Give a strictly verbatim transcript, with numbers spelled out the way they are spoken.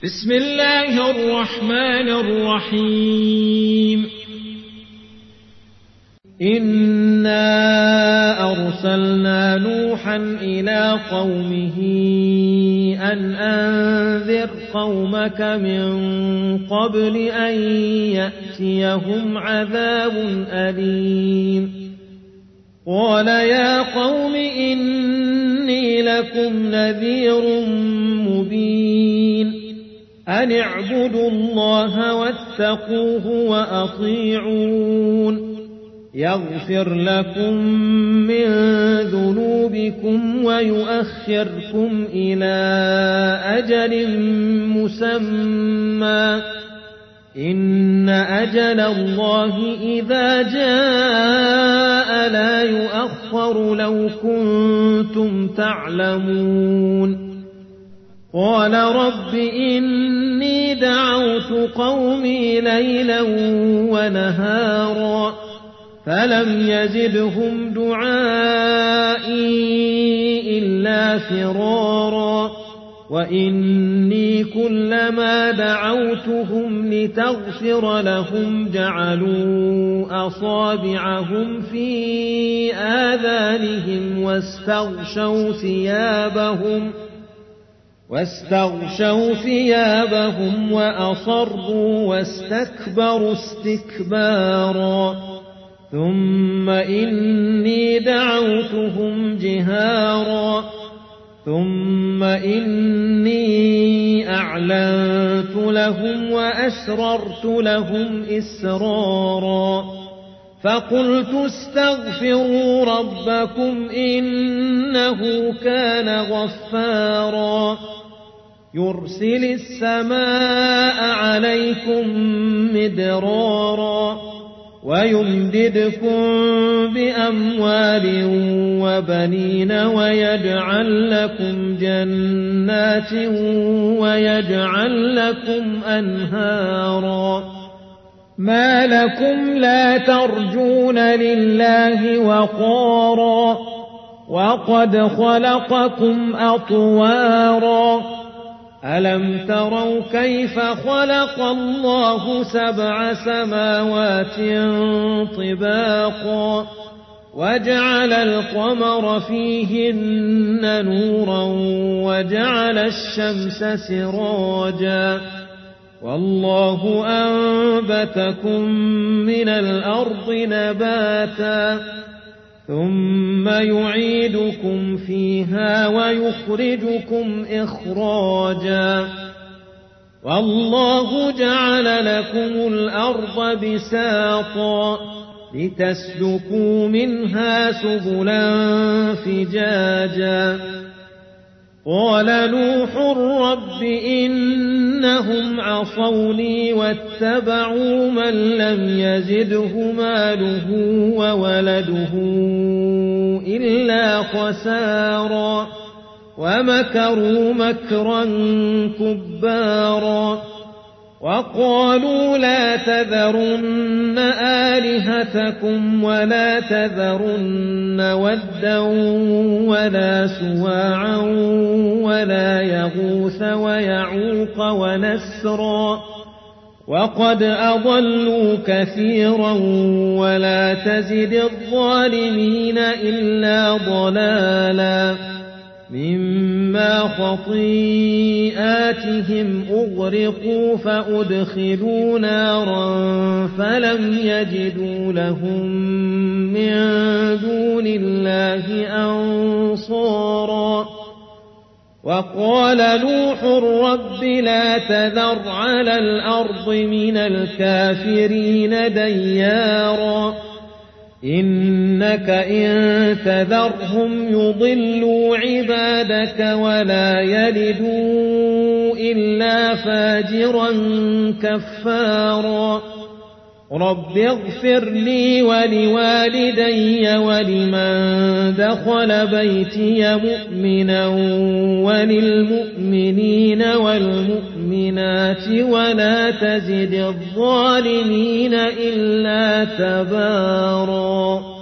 بسم الله الرحمن الرحيم. إنا أرسلنا نوحا إلى قومه أن أنذر قومك من قبل أن يأتيهم عذاب أليم. قال يا قوم إني لكم نذير مبين أن اعبدوا الله واتقوه وأطيعون يغفر لكم من ذنوبكم ويؤخركم إلى أجل مسمى إن أجل الله إذا جاء لا يؤخر لو كنتم تعلمون. قال رب إني دعوت قومي ليلا ونهارا فلم يزدهم دعائي إلا فرارا وإني كلما دعوتهم لتغفر لهم جعلوا أصابعهم في آذانهم واستغشوا ثيابهم واستغشوا ثيابهم وأصروا واستكبروا استكبارا ثم إني دعوتهم جهارا ثم إني أعلنت لهم وأسررت لهم إسرارا فقلت استغفروا ربكم إنه كان غفارا يرسل السماء عليكم مدرارا ويمددكم بأموال وبنين ويجعل لكم جنات ويجعل لكم أنهارا ما لكم لا ترجون لله وقارا وقد خلقكم أطوارا ألم تروا كيف خلق الله سبع سماوات طباقا وجعل القمر فيهن نورا وجعل الشمس سراجا والله أنبتكم من الأرض نباتا ثم يعيدكم فيها ويخرجكم إخراجا والله جعل لكم الأرض بساطا لتسلكوا منها سبلا فجاجا قال نوح رب إنهم عصوني واتبعوا من لم يزده ماله وولده إلا خسارا ومكروا مكرا كبارا وقالوا لا تذرن آلهتكم ولا تذرن ودا ولا سواعا ولا يغوث ويعوق ونسرا وقد أضلوا كثيرا ولا تزد الظالمين إلا ضلالا مما خطيئاتهم أغرقوا فأدخلوا نارا فلم يجدوا لهم من دون الله أنصارا وقال نوح رب لا تذر على الأرض من الكافرين ديارا إنك إن تذرهم يضلوا عبادك ولا يلدوا إلا فاجرا كفارا رب اغفر لي ولوالدي ولمن دخل بيتي مؤمنا وللمؤمنين والمؤمنات ولا تزد الظالمين إلا تبارا.